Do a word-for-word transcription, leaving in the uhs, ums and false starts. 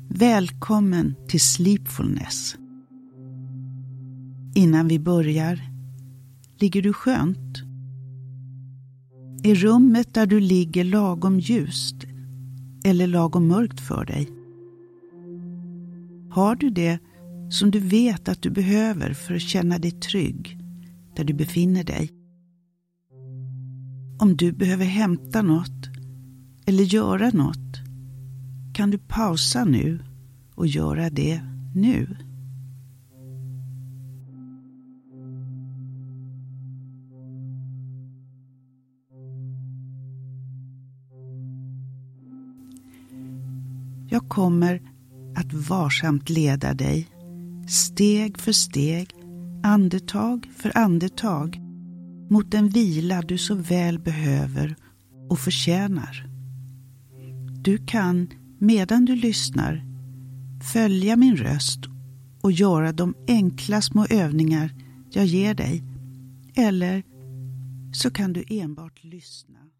Välkommen till Sleepfulness. Innan vi börjar, ligger du skönt? Är rummet där du ligger lagom ljust eller lagom mörkt för dig? Har du det som du vet att du behöver för att känna dig trygg där du befinner dig? Om du behöver hämta något eller göra något kan du pausa nu och göra det nu. Jag kommer att varsamt leda dig, steg för steg, andetag för andetag, mot den vila du så väl behöver och förtjänar. Du kan, medan du lyssnar, följa min röst och göra de enkla små övningar jag ger dig. Eller så kan du enbart lyssna.